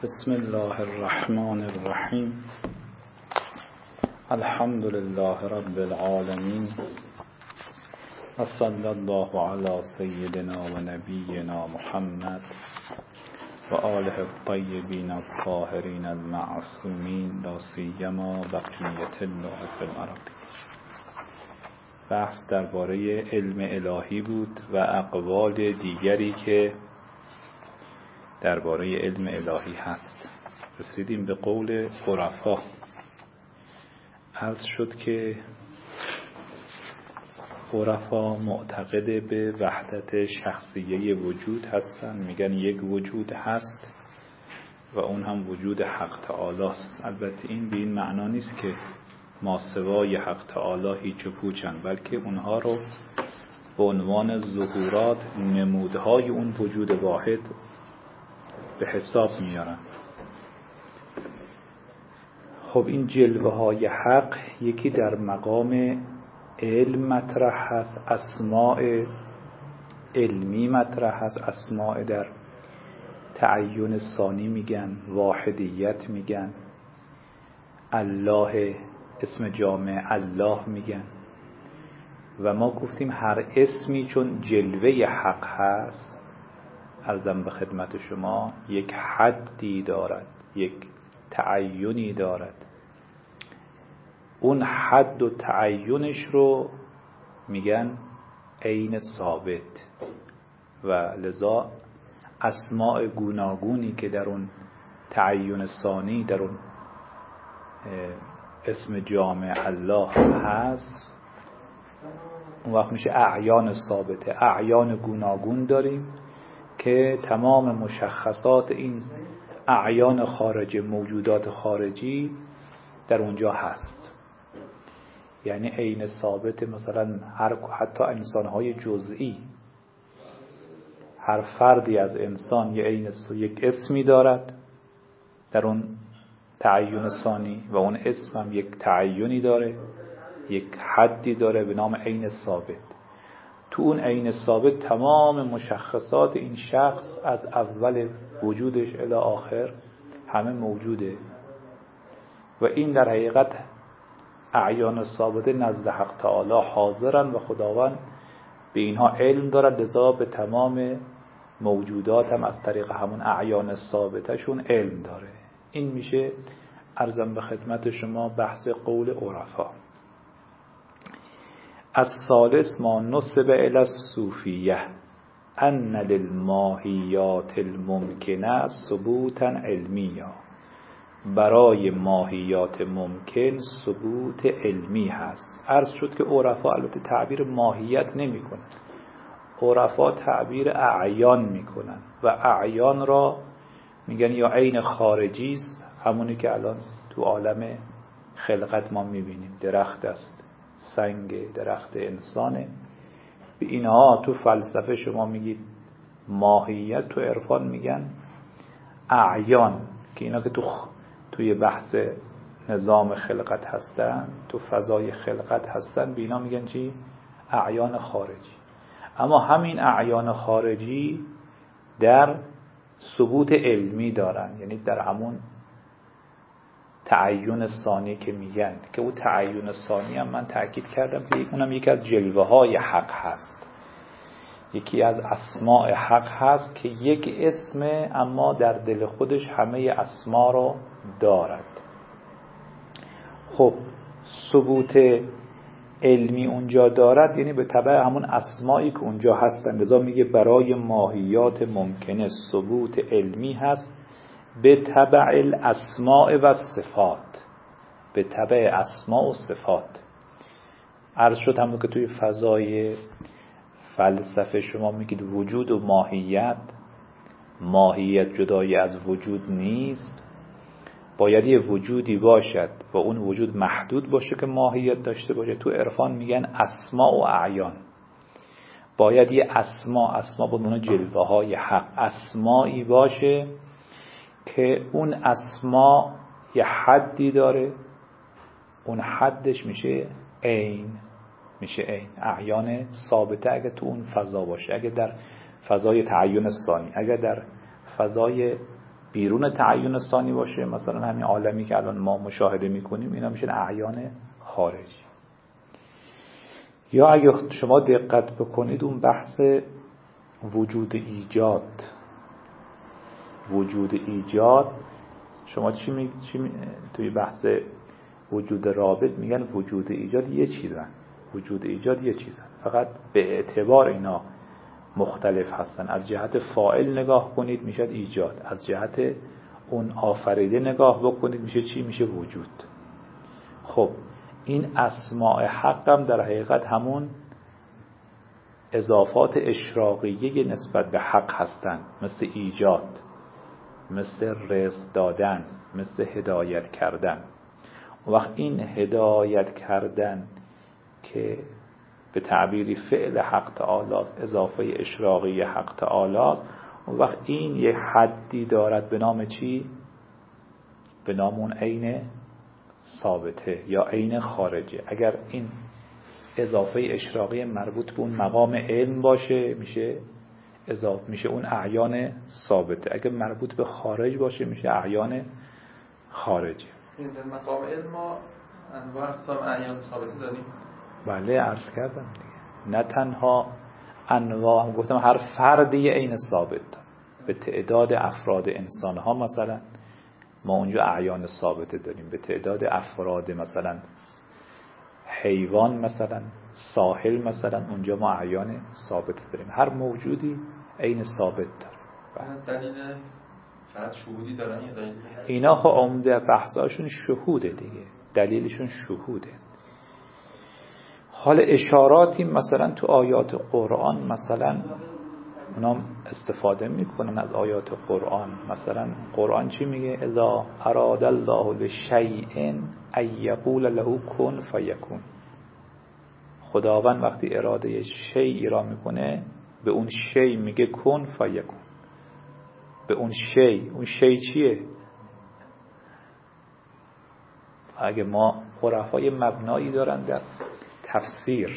بسم الله الرحمن الرحیم. الحمد لله رب العالمین و صلی الله علی سیدنا و نبینا محمد و آله الطیبین الطاهرین المعصومین لا سیما بقیة الله فی الارض. بحث درباره علم الهی بود و اقوال دیگری که درباره علم الهی هست. رسیدیم به قول عرفا. عرض شد که عرفا معتقد به وحدت شخصیه وجود هستن. میگن یک وجود هست و اون هم وجود حق تعالی است. البته این به این معنا نیست که ما سوای حق تعالی هیچ و پوچن، بلکه اونها رو به عنوان ظهورات، نمودهای اون وجود واحد به حساب میارن. خب این جلوه های حق یکی در مقام علم مطرح هست، اسماء علمی مطرح هست، اسماء در تعین ثانی میگن، واحدیت میگن، الله اسم جامع الله میگن. و ما گفتیم هر اسمی چون جلوه حق هست، عرضم به خدمت شما، یک حدی دارد، یک تعینی دارد. اون حد و تعینش رو میگن عین ثابت. و لذا اسماء گوناگونی که در اون تعین ثانی، در اون اسم جامع الله هست، اون وقت میشه اعیان ثابته. اعیان گوناگون داریم که تمام مشخصات این اعیان خارج، موجودات خارجی در اونجا هست. یعنی عین ثابت. مثلا حتی انسان‌های جزئی، هر فردی از انسان یک اسمی دارد در اون تعین ثانی و اون اسم هم یک تعینی داره، یک حدی داره به نام عین ثابت. تو اون عین ثابت تمام مشخصات این شخص از اول وجودش الی آخر همه موجوده. و این در حقیقت اعیان ثابته نزد حق تعالی حاضرن و خداوند به اینها علم دارد، لذا به تمام موجودات هم از طریق همون اعیان ثابتشون علم داره. این میشه عرضم به خدمت شما بحث قول عرفا. الثالث ما نسب الی الصوفیه ان للماهیات الممکنه ثبوتا علمیا. برای ماهیات ممکن ثبوت علمی هست. عرض شد که عرفا البته تعبیر ماهیت نمی کنن، عرفا تعبیر اعیان می کنن و اعیان را میگن یا عین خارجی است، همونی که الان تو عالم خلقت ما می بینیم. درخت است، سنگ، درخت انسانه. به اینها تو فلسفه شما میگید ماهیت، تو عرفان میگن اعیان، که اینا که توی بحث نظام خلقت هستن، تو فضای خلقت هستن، به اینا میگن چی؟ اعیان خارجی. اما همین اعیان خارجی در ثبوت علمی دارن، یعنی در همون تعین ثانی که میگن، که اون تعین ثانی هم من تأکید کردم که اونم یکی از جلوه های حق هست، یکی از اسماء حق هست که یک اسم اما در دل خودش همه اسما رو دارد. خب ثبوت علمی اونجا دارد، یعنی به تبع همون اسمایی که اونجا هستن. لذا میگه برای ماهیات ممکنه ثبوت علمی هست به تبع الاسماء و صفات، به تبع اسماء و صفات. عرض شد همون که توی فضای فلسفه شما میگید وجود و ماهیت، ماهیت جدای از وجود نیست، باید یه وجودی باشد و اون وجود محدود باشه که ماهیت داشته باشه. تو عرفان میگن اسما و اعیان. باید یه اسما به اون جلوه های حق، اسمایی باشه که اون اسما یه حدی داره، اون حدش میشه عین، میشه عین، اعیان ثابته. اگه تو اون فضا باشه، اگه در فضای تعین ثانی، اگه در فضای بیرون تعین ثانی باشه، مثلا همین عالمی که الان ما مشاهده میکنیم اینا میشن اعیان خارجی. یا اگه شما دقت بکنید اون بحث وجود ایجاد شما توی بحث وجود رابط میگن وجود ایجاد یه چیزن، فقط به اعتبار اینا مختلف هستن. از جهت فاعل نگاه کنید میشه ایجاد، از جهت اون آفریده نگاه بکنید میشه چی؟ میشه وجود. خب این اسماء حق هم در حقیقت همون اضافات اشراقیه نسبت به حق هستن، مثل ایجاد، مثل رزق دادن، مثل هدایت کردن. وقت این هدایت کردن که به تعبیری فعل حق تعالی است، اضافه اشراقی حق تعالی است، اون وقت این یه حدی دارد به نام چی؟ به نام اون عین ثابته یا عین خارجه. اگر این اضافه اشراقی مربوط به اون مقام علم باشه میشه اون اعیان ثابته، اگر مربوط به خارج باشه میشه اعیان خارجه. این مقام علم ما انواع اقسام اعیان ثابته داریم. بله عرض کردم دیگه، نه تنها انواع، گفتم هر فردی عین ثابت داره. به تعداد افراد انسان ها مثلا ما اونجا اعیان ثابته داریم، به تعداد افراد مثلا حیوان مثلا ساحل مثلا اونجا ما اعیان ثابته داریم. هر موجودی عین ثابت داره. دلیل فقط شهودی دارن یا دلیل؟ اینا خب عمده بحثاشون شهوده دیگه، دلیلشون شهوده. حال اشاراتی مثلا تو آیات قرآن مثلا اونا استفاده میکنن از آیات قرآن. مثلا قرآن چی میگه؟ اذا اراد الله لشیء ان یقول له کن فیکون. خداوند وقتی اراده شیئی را میکنه به اون شی میگه کن فیکون. به اون شی چیه؟ اگه ما عرفای مبنایی دارن در تفسیر،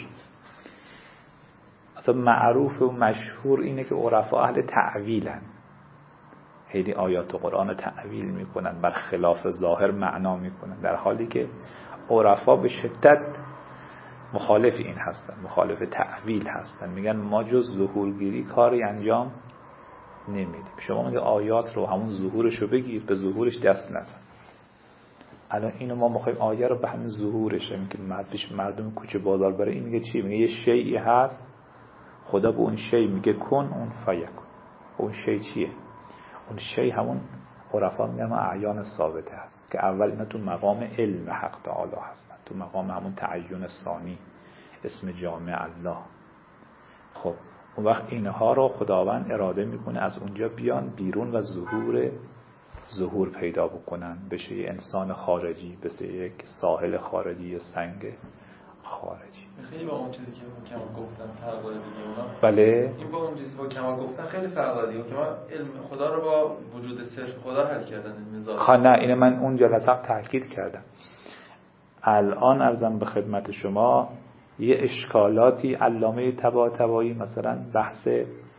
اصلا معروف و مشهور اینه که عرفا اهل تعویلن، خیلی آیات قرآن تعویل میکنن، بر خلاف ظاهر معنا میکنن، در حالی که عرفا به شدت مخالف این هستن، مخالف تعویل هستن. میگن ما جز ظهورگیری کاری انجام نمیدیم. شما میگه آیات رو همون ظهورش رو بگیر، به ظهورش دست نزن. الان اینو ما میخوایم آیه رو به همین ظهورش، میگه مردم کوچه بازار بره، این میگه چی؟ میگه یه شیئی هست، خدا به اون شی میگه کن، اون فیکون. اون شی چیه؟ اون شی همون عرفا میگن اعیان ثابته هست که اول اینا تو مقام علم حق تعالی هستن، تو مقام همون تعین ثانی اسم جامع الله. خب اون وقت اینها رو خداوند اراده میکنه از اونجا بیان بیرون و ظهور پیدا بکنن، بشه یه انسان خارجی، بشه یک ساحل خارجی، یه سنگ خارجی. خیلی با اون چیزی که کمال گفتن فرق داره دیگه اونا. بله این با اون چیزی که کمال گفتن خیلی فرق داره دیگه، که ما علم خدا رو با وجود صرف خدا حل کردن علم ذات. نه اینو من اون جلسه تاکید کردم. الان عرضم به خدمت شما یه اشکالاتی علامه طباطبایی مثلا بحث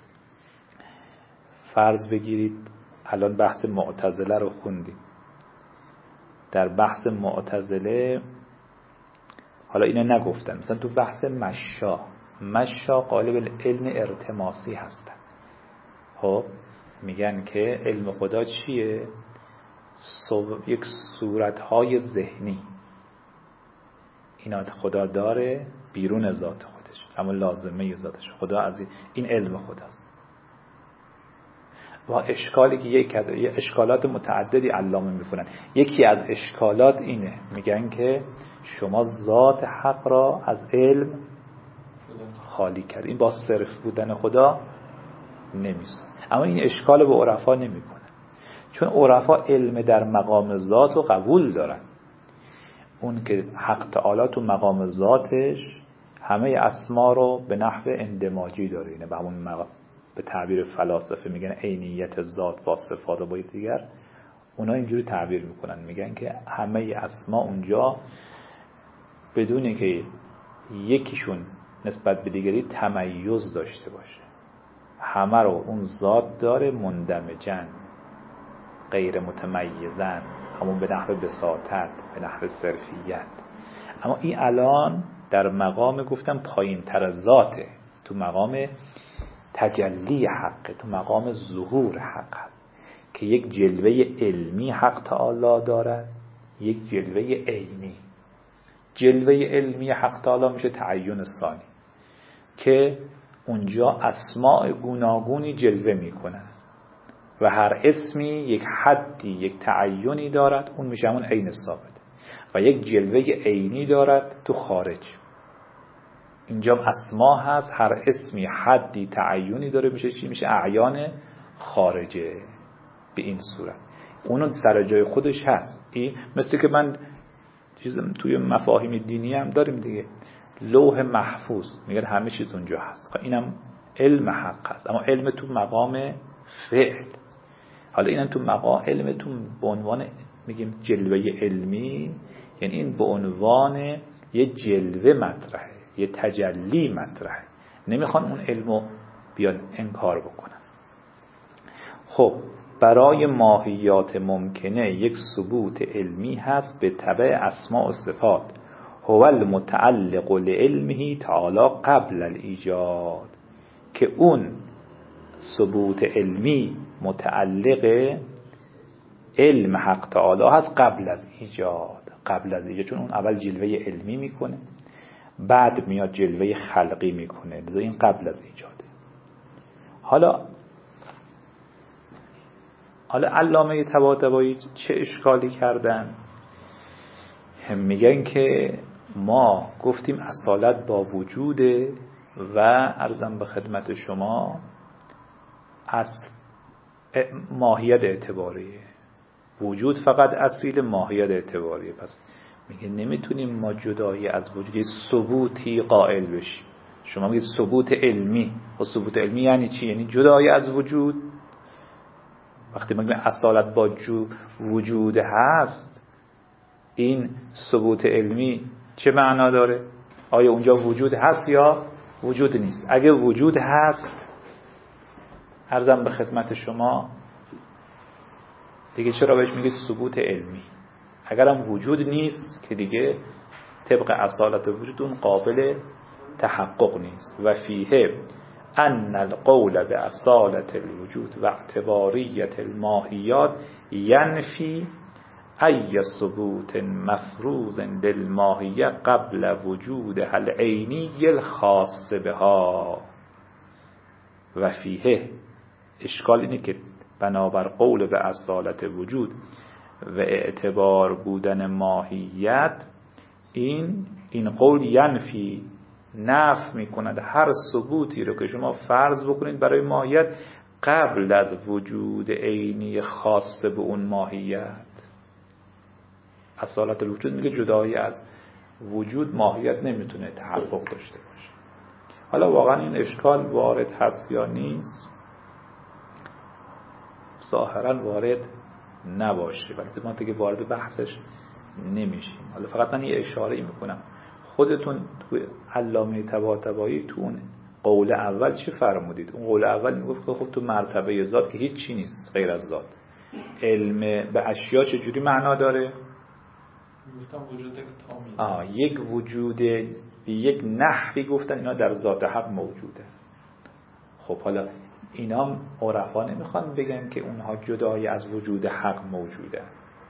فرض بگیرید، الان بحث معتزله رو خوندیم. در بحث معتزله حالا اینو نگفتن، مثلا تو بحث مشا غالب علم ارتماسی هستن. خب میگن که علم خدا چیه؟ یک صورتهای ذهنی اینا خدا داره بیرون ذات خودش، اما لازمه ذاتش. خدا از این علم خداست. و اشکالی که یه اشکالات متعددی علامه میکنن. یکی از اشکالات اینه، میگن که شما ذات حق را از علم خالی کرد، این با صرف بودن خدا نمیشه. اما این اشکال به عرفا نمیکنه، چون عرفا علم در مقام ذات رو قبول دارن. اون که حق تعالی تو مقام ذاتش همه اسما رو به نحو اندماجی داره، اینه به همون مقام، به تعبیر فلاسفه میگن عینیت ذات با صفات و با دیگر، اونا اینجوری تعبیر میکنن، میگن که همه اسما اونجا بدون که یکیشون نسبت به دیگری تمیز داشته باشه، همه رو اون ذات داره مندمجن. غیر متمیزن، همون به نحو بساطت، به نحو صرفیت. اما این الان در مقام گفتم پایین تر از ذاته، تو مقام تجلی حقه، تو مقام ظهور حق هست که یک جلوه علمی حق تعالی دارد، یک جلوه عینی. جلوه علمی حق تعالی میشه تعین ثانی که اونجا اسماء گوناگونی جلوه میکنن و هر اسمی یک حدی، یک تعینی دارد، اون میشه همون عین ثابت. و یک جلوه عینی دارد تو خارج، اینجا اسما هست، هر اسمی حدی تعینی داره، میشه چی؟ میشه اعیان خارجه. به این صورت اونو سر جای خودش هست. این مثل که من چیزم توی مفاهیم دینی هم داریم دیگه، لوح محفوظ میگن همه چیز اونجا هست. اینم علم حق هست، اما علم تو مقام فعل. حالا اینم تو مقام علم، تو به عنوان میگیم جلوه علمی، یعنی این به عنوان یه جلوه مطرحه، یه تجلی مطرحه، نمیخوان اون علمو بیان انکار بکنن. خب برای ماهیات ممکنه یک ثبوت علمی هست به تبع اسماء و صفات، هو المتعلق لعلمه تعالی قبل الایجاد، که اون ثبوت علمی متعلق علم حق تعالی هست قبل از ایجاد. قبل از ایجاد، چون اون اول جلوه علمی میکنه، بعد میاد جلوه خلقی میکنه، لذا این قبل از ایجاده. حالا علامه طباطبایی چه اشکالی کردن؟ میگن که ما گفتیم اصالت با وجوده و عرضم به خدمت شما از ماهیت اعتباریه، وجود فقط اصیل، ماهیت اعتباریه. پس میگه نمیتونیم ما جدایی از وجود ثبوتی قائل بشیم. شما میگید ثبوت علمی، و ثبوت علمی یعنی چی؟ یعنی جدایی از وجود. وقتی ما میگیم اصالت با وجود هست، این ثبوت علمی چه معنا داره؟ آیا اونجا وجود هست یا وجود نیست؟ اگه وجود هست، عرضم به خدمت شما دیگه چرا بهش میگید ثبوت علمی؟ اگرم وجود نیست که دیگه طبق اصالت وجود اون قابل تحقق نیست. و فیه ان القول به اصالت الوجود و اعتباریت الماهیات ینفی ای ثبوت مفروض للماهیه قبل وجود العینی الخاص بها. و فیه، اشکال اینه که بنابر قول به اصالت وجود و اعتبار بودن ماهیت، این قول ینفی، نفی میکند هر ثبوتی رو که شما فرض بکنید برای ماهیت قبل از وجود عینی خاص به اون ماهیت. اصالت الوجود میگه جدایی از وجود ماهیت نمیتونه تحقق داشته باشه. حالا واقعا این اشکال وارد هست یا نیست؟ ظاهرا وارد نباشه، ولی ما دیگه وارد بحثش نمیشیم. حالا فقط من یه اشاره میکنم، خودتون تو علامه طباطبایی تو اون قول اول چی فرمودید؟ اون قول اول میگفت که خب تو مرتبه ذات که هیچ چی نیست غیر از ذات. علم به اشیا چجوری معنا داره؟ گفتم وجود کامل. یک وجود به یک نحوی گفتن اینا در ذات حق موجوده. خب حالا اینا عرفا نمیخوان بگن که اونها جدای از وجود حق موجوده،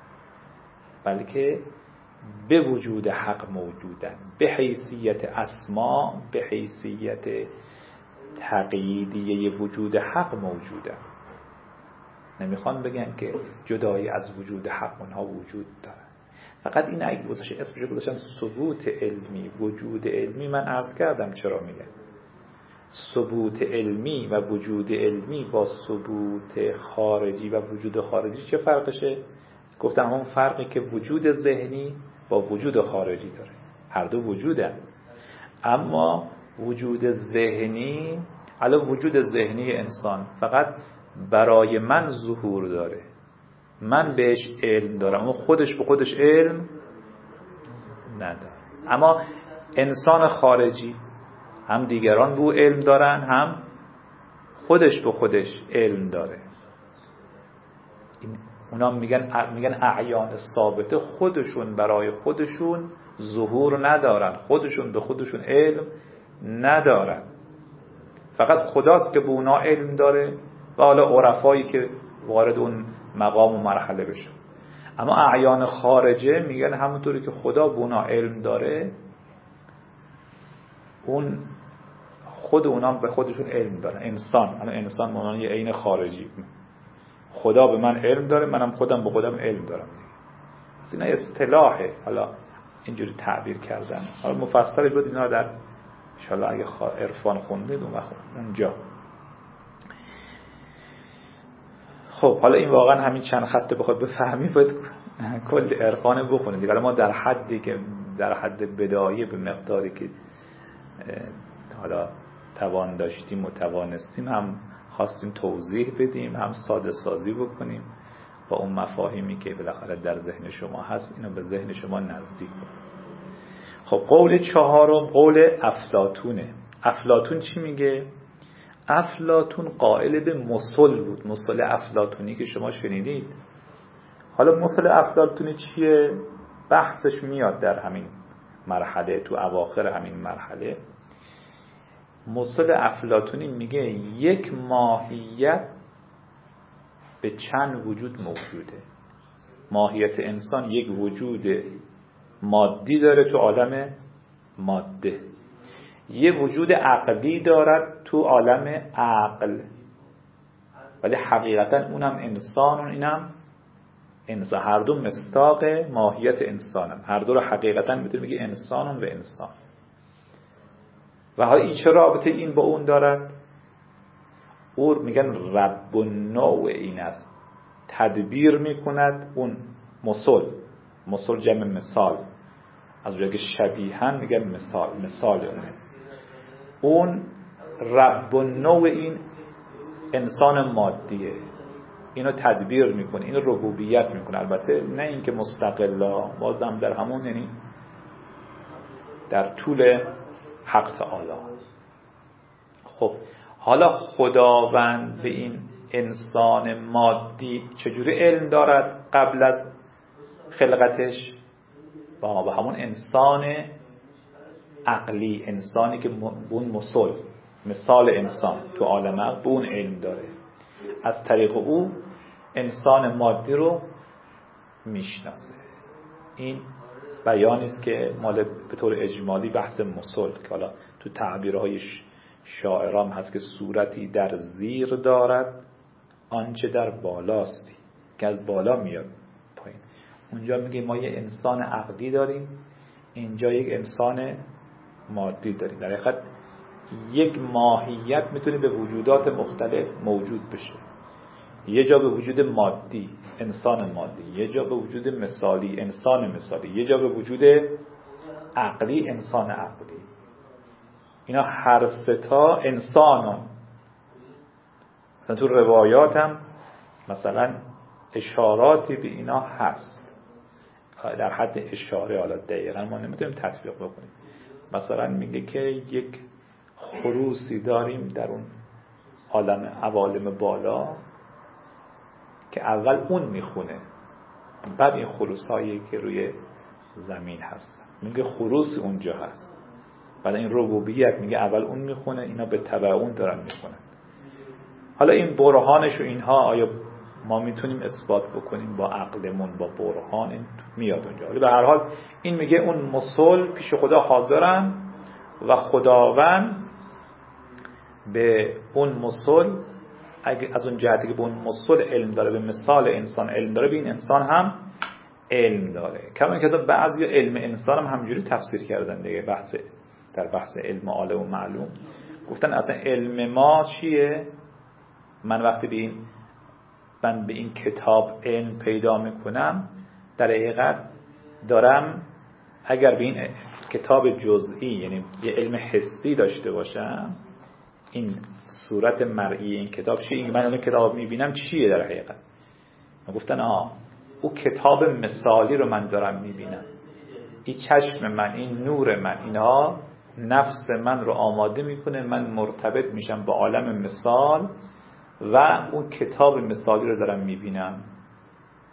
بلکه به وجود حق موجودن، به حیثیت اسما، به حیثیت تقییدیه وجود حق موجودن. نمیخوان بگن که جدای از وجود حق اونها وجود دارن. فقط این اگه اسمش گذاشتن ثبوت علمی، وجود علمی، من عرض کردم چرا میگن ثبوت علمی و وجود علمی با ثبوت خارجی و وجود خارجی چه فرقشه؟ گفتم همون فرقی که وجود ذهنی با وجود خارجی داره، هر دو وجوده. اما وجود ذهنی، علاوه وجود ذهنی انسان فقط برای من ظهور داره، من بهش علم دارم، اما خودش به خودش علم نداره. اما انسان خارجی هم دیگران به او علم دارن، هم خودش به خودش علم داره. این اونا میگن اعیان ثابته خودشون برای خودشون ظهور ندارن، خودشون به خودشون علم ندارن، فقط خداست که به اونا علم داره و حالا عرفایی که وارد اون مقام و مرحله بشن. اما اعیان خارجه میگن همونطوری که خدا به اونا علم داره، اون خود اونا به خودشون علم دارن. انسان معنی یه عین خارجی، خدا به من علم داره، منم خودم به خودم علم دارم. از اینا اصطلاحه، حالا اینجوری تعبیر کردن. حالا مفصلش بود اینا در انشاءالله اگه عرفان خوندید اونجا. خب حالا این واقعا همین چند خط بخواد بفهمی باید کل عرفان بخونید. حالا ما در حدی که در حد بدایه به مقداری که حالا توان داشتیم و توانستیم هم خواستیم توضیح بدیم، هم ساده سازی بکنیم با اون مفاهیمی که بالاخره در ذهن شما هست، اینو به ذهن شما نزدیک کنیم. خب قول چهارم قول افلاطونه. افلاطون چی میگه؟ افلاطون قائل به مثل بود، مثل افلاطونی که شما شنیدید. حالا مثل افلاطونی چیه؟ بحثش میاد در همین مرحله، تو اواخر همین مرحله. مثل افلاطونی میگه یک ماهیت به چند وجود موجوده. ماهیت انسان یک وجود مادی داره تو عالم ماده، یه وجود عقلی دارد تو عالم عقل، ولی حقیقتا اونم انسان و اینم انسان، هر دو مصداق ماهیت انسانم، هر دو رو حقیقتا میتونه بگه انسان و انسان. و حالا این چه رابطه این با اون دارد؟ او میگن رب النوع این است، تدبیر میکند اون مثل جمع مثال، از اونجا که شبیهن میگن مثال اون رب النوع این انسان مادیه، اینو تدبیر میکنه، اینو ربوبیت میکنه. البته نه اینکه مستقلا، بازم در همون، یعنی در طول حق تعالی. خب حالا خداوند به این انسان مادی چجوری علم دارد قبل از خلقتش؟ با همون انسان عقلی، انسانی که اون مثال انسان تو عالم عقل به اون علم داره، از طریق او انسان مادی رو میشناسه. این بیانی است که مال به طور اجمالی بحث مثل که حالا تو تعبیرهای شاعرام هست که صورتی در زیر دارد آنچه در بالاستی، که از بالا میاد پایین. اونجا میگه ما یه انسان عقلی داریم، اینجا یک انسان مادی داریم. در حقیقت یک ماهیت میتونه به وجودات مختلف موجود بشه، یه جا به وجود مادی انسان مادی، یه جا به وجود مثالی انسان مثالی، یه جا به وجود عقلی انسان عقلی. اینا هر ستا انسانان. مثلا تو روایات هم مثلا اشاراتی به اینا هست، در حد اشاره، حالا دقیقا ما نمیتونیم تطبیق بکنیم. مثلا میگه که یک خروسی داریم در اون عوالم بالا که اول اون میخونه، بعد این خروسایی که روی زمین هست، میگه خروس اونجا هست. بعد این ربوبیت میگه اول اون میخونه، اینا به تبع اون دارن میخونن. حالا این برهانش و اینها آیا ما میتونیم اثبات بکنیم با عقلمون، با برهان؟ این میاد اونجا. ولی به هر حال این میگه اون مثل پیش خدا حاضرن و خداوند به اون مثل، اگه از اون جهتی که به اون مثل علم داره، به مثال انسان علم داره، به این انسان هم علم داره. کما که بعضی علم انسان هم همجوری تفسیر کردن دیگه. در بحث علم عالم و معلوم گفتن اصلا علم ما چیه؟ من وقتی به این کتاب علم پیدا میکنم، در حقیقت دارم، اگر به این کتاب جزئی، یعنی یه علم حسی داشته باشم، این صورت مرئی این کتاب چیه؟ این من اون کتاب میبینم چیه در حقیقت؟ من گفتن او کتاب مثالی رو من دارم میبینم، این چشم من، این نور من، اینها نفس من رو آماده میکنه، من مرتبط میشم با عالم مثال و اون کتاب مثالی رو دارم میبینم.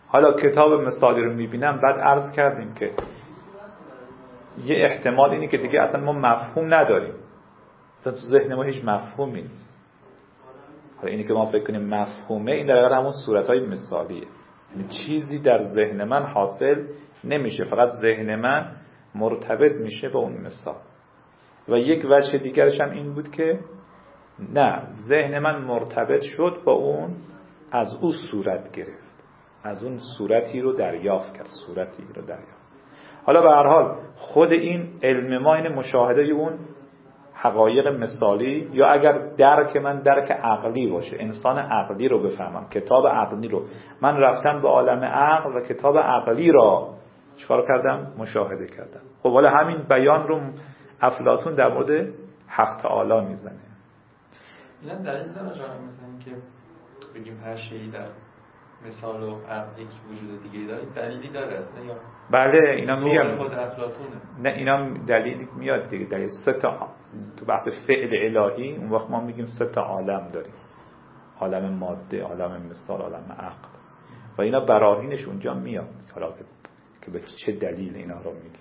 حالا کتاب مثالی رو میبینم، بعد عرض کردیم که یه احتمال اینه که دیگه اصلا ما مفهوم نداریم، اصلا تو ذهن ما هیچ مفهومی نیست. حالا اینی که ما فکر کنیم مفهومه، این در واقع همون صورتهای مثالیه، یعنی چیزی در ذهن من حاصل نمیشه، فقط ذهن من مرتبط میشه با اون مثال. و یک وجه دیگرش هم این بود که نه، ذهن من مرتبط شد با اون، از اون صورت گرفت، از اون صورتی رو دریافت کرد، صورتی رو دریافت. حالا به هر حال خود این علم ما این مشاهده اون حقایق مثالی، یا اگر درک من درک عقلی باشه، انسان عقلی رو بفهمم، کتاب عقلی رو من رفتم به عالم عقل و کتاب عقلی را چیکار کردم؟ مشاهده کردم. خب حالا همین بیان رو افلاطون در مورد حق تعالی میزنه. اینا دلیل داره مثلا که بگیم هر شیئی در مثال و عقل یک وجود دیگه داره، دلیلی داره اصلا یا؟ بله اینا میگم خود افلاطونه. نه اینا دلیلی میاد دیگه، دلیل سه تا تو بحث فعل الهی اون وقت ما میگیم سه تا عالم داریم، عالم ماده، عالم مثال، عالم عقل، و اینا براهینش اونجا میاد. حالا که به چه دلیل اینا رو میگیم.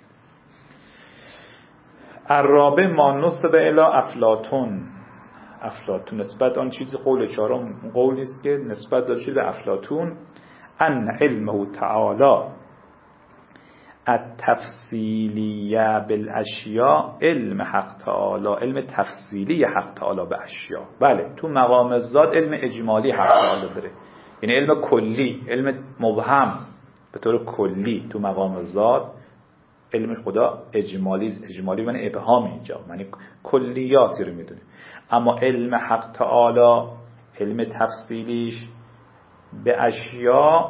الرابع ما نسب الی افلاطون، افلاطون نسبت آن چیزی، قول چهارم قولی است که نسبت داده شده به افلاطون، ان علمه تعالی التفصیلیه بالاشیاء، علم حق تعالی، علم تفصیلی حق تعالی به اشیاء. بله تو مقام ذات علم اجمالی حق تعالی داره، یعنی علم کلی، علم مبهم به طور کلی تو مقام ذات علم خدا اجمالی یعنی ابهام، اینجا یعنی کلیاتی رو میدونه. اما علم حق تعالی علم تفصیلیش به اشیاء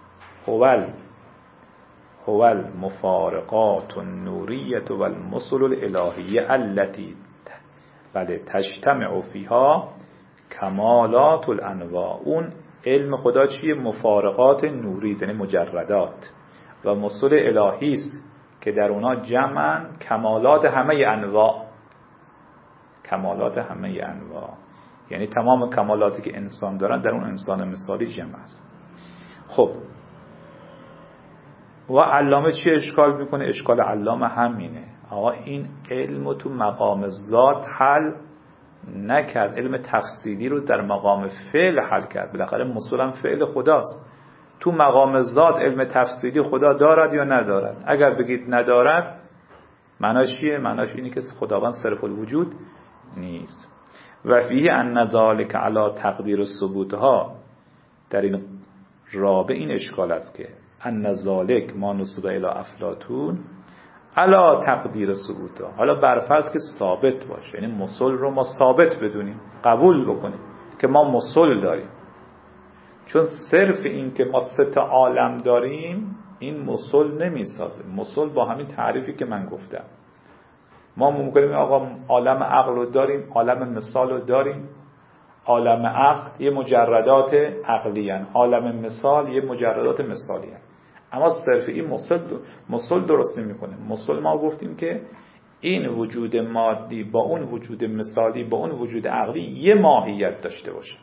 هو المفارقات النوریه و المثل الالهیه التي بله تجتمع فیها کمالات الانواع. اون علم خدا چیه؟ مفارقات نوری یعنی مجردات، و مثل الهی است که در اونها جمعن کمالات همه انواع، کمالات همه انواع یعنی تمام کمالاتی که انسان دارن در اون انسان مثالی جمع است. خب و علامه چی اشکال میکنه؟ اشکال علامه همینه، آقا این علم تو مقام ذات حل نکرد، علم تفصیلی رو در مقام فعل حل کرد. بالاخره مثلا فعل خداست، تو مقام ذات علم تفصیلی خدا دارد یا ندارد؟ اگر بگید ندارد معناش چیه؟ معناش اینه که خداوند صرف الوجود نیست. و فیه ان ذلک علی تقدیر ثبوتها، در این رابع این اشکال است که ان ذلک ما نسب الی افلاطون علی تقدیر ثبوتها، حالا برفرض که ثابت باشه، یعنی مثل رو ما ثابت بدونیم، قبول بکنیم که ما مثل داریم، چون صرف این که ما سه تا عالم داریم این مثل نمیسازه. مثل با همین تعریفی که من گفتم، ما ممکنه آقا عالم عقل رو داریم، عالم مثال رو داریم، عالم عقل یه مجردات عقلی هن، عالم مثال یه مجردات مثالی هن. اما صرف این مثل درست نمی کنه. مثل ما گفتیم که این وجود مادی با اون وجود مثالی با اون وجود عقلی یه ماهیت داشته باشه،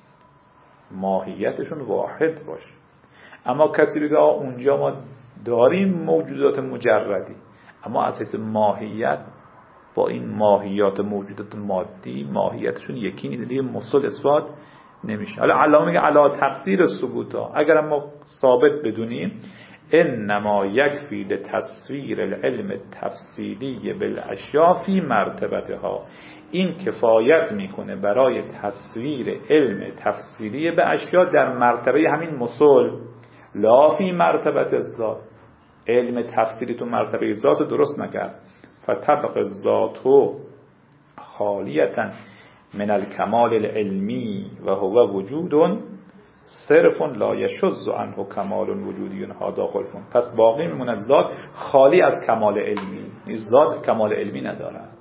ماهیتشون واحد باشه. اما کسی بگه اونجا ما داریم موجودات مجردی، اما از حیث ماهیت با این ماهیات موجودات مادی ماهیتشون یکی نیست، دیگه مثل اثبات نمیشه. حالا علامه میگه علا تقدیر ثبوتا، اگر ما ثابت بدونیم انما یکفی لتصویر العلم تفصیلی بالاشیاء فی مرتبتها، این کفایت میکنه برای تصویر علم تفصیلی به اشیاء در مرتبه همین مثل، لا فی مرتبت الذات. علم تفصیلی تو مرتبه ذات درست نکرد، فتبق الذات خالیتا من الکمال العلمی و هو وجود صرف لا یشذ عنه کمال وجودی ها داخل فون. پس باقی میمونه ذات خالی از کمال علمی، ذات کمال علمی ندارد.